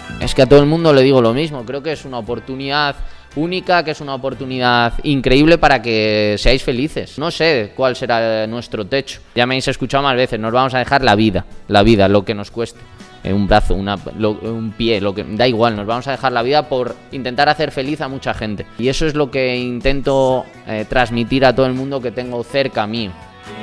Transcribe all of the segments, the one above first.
Es que a todo el mundo le digo lo mismo, creo que es una oportunidad única, que es una oportunidad increíble para que seáis felices. No sé cuál será nuestro techo. Ya me habéis escuchado más veces, nos vamos a dejar la vida, lo que nos cueste. Un brazo, un pie, lo que da igual, nos vamos a dejar la vida por intentar hacer feliz a mucha gente. Y eso es lo que intento transmitir a todo el mundo que tengo cerca mío.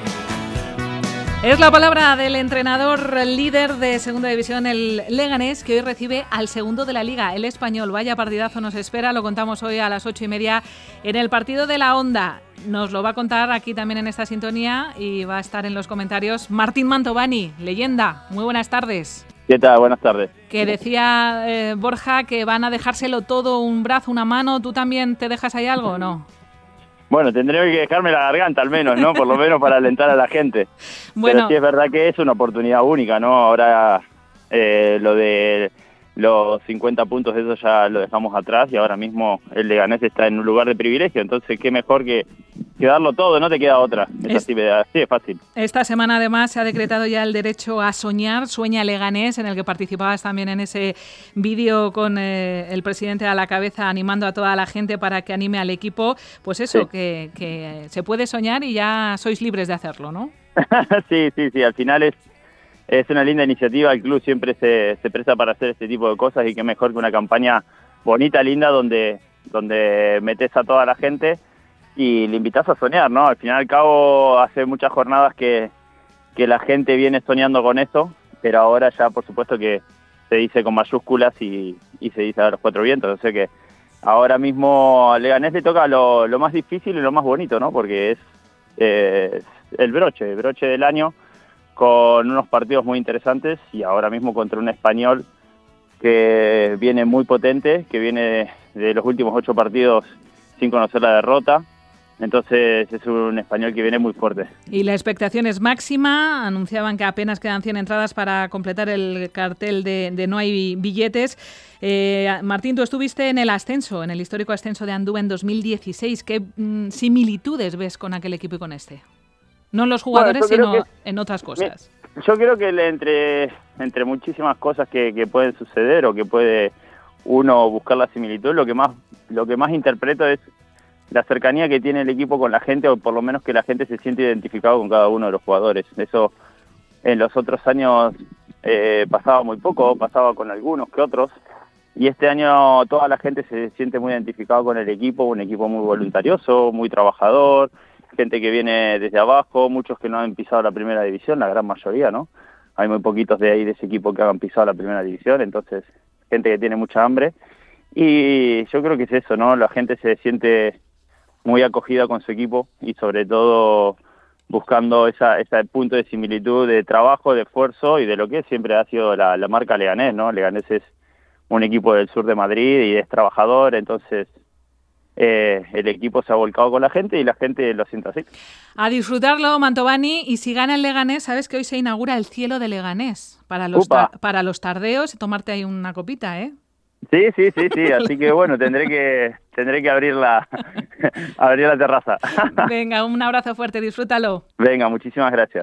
Es la palabra del entrenador líder de Segunda División, el Leganés, que hoy recibe al segundo de la Liga, el Español. Vaya partidazo nos espera, lo contamos hoy a las 8:30 en el partido de la Onda. Nos lo va a contar aquí también en esta sintonía y va a estar en los comentarios Martín Mantovani, leyenda. Muy buenas tardes. ¿Qué tal? Buenas tardes. Que decía Borja que van a dejárselo todo, un brazo, una mano. ¿Tú también te dejas ahí algo o no? Bueno, tendré que dejarme la garganta al menos, ¿no? Por lo menos para alentar a la gente. Bueno. Pero sí es verdad que es una oportunidad única, ¿no? Ahora lo de los 50 puntos, eso ya lo dejamos atrás y ahora mismo el Leganés está en un lugar de privilegio. Entonces, qué mejor que darlo todo, no te queda otra. Así es fácil. Esta semana además se ha decretado ya el derecho a soñar, Sueña Leganés, en el que participabas también en ese vídeo con el presidente a la cabeza animando a toda la gente para que anime al equipo. Pues eso, sí. que se puede soñar y ya sois libres de hacerlo, ¿no? Sí, al final es una linda iniciativa, el club siempre se presta para hacer este tipo de cosas y qué mejor que una campaña bonita, linda, donde metes a toda la gente y le invitas a soñar, ¿no? Al final y al cabo hace muchas jornadas que la gente viene soñando con eso, pero ahora ya por supuesto que se dice con mayúsculas y se dice a los cuatro vientos, o sea que ahora mismo a Leganés le toca lo más difícil y lo más bonito, ¿no? Porque es el broche del año, con unos partidos muy interesantes y ahora mismo contra un Español que viene muy potente, que viene de los últimos 8 partidos sin conocer la derrota. Entonces es un Español que viene muy fuerte. Y la expectación es máxima. Anunciaban que apenas quedan 100 entradas para completar el cartel de No hay billetes. Martín, tú estuviste en el ascenso, en el histórico ascenso de Andúba en 2016. ¿Qué similitudes ves con aquel equipo y con este? No en los jugadores, sino en otras cosas. Yo creo que entre muchísimas cosas que pueden suceder o que puede uno buscar la similitud, lo que más interpreto es la cercanía que tiene el equipo con la gente, o por lo menos que la gente se siente identificado con cada uno de los jugadores. Eso en los otros años pasaba muy poco, pasaba con algunos que otros, y este año toda la gente se siente muy identificado con el equipo, un equipo muy voluntarioso, muy trabajador, gente que viene desde abajo, muchos que no han pisado la primera división, la gran mayoría, ¿no? Hay muy poquitos de ahí de ese equipo que han pisado la primera división, entonces gente que tiene mucha hambre, y yo creo que es eso, ¿no? La gente se siente muy acogida con su equipo y sobre todo buscando ese punto de similitud de trabajo, de esfuerzo y de lo que siempre ha sido la marca Leganés, ¿no? Leganés es un equipo del sur de Madrid y es trabajador, entonces el equipo se ha volcado con la gente y la gente lo siente así. A disfrutarlo, Mantovani, y si gana el Leganés, sabes que hoy se inaugura el cielo de Leganés para los tardeos y tomarte ahí una copita, ¿eh? Sí, así que bueno, tendré que abrir la terraza. Venga, un abrazo fuerte, disfrútalo. Venga, muchísimas gracias.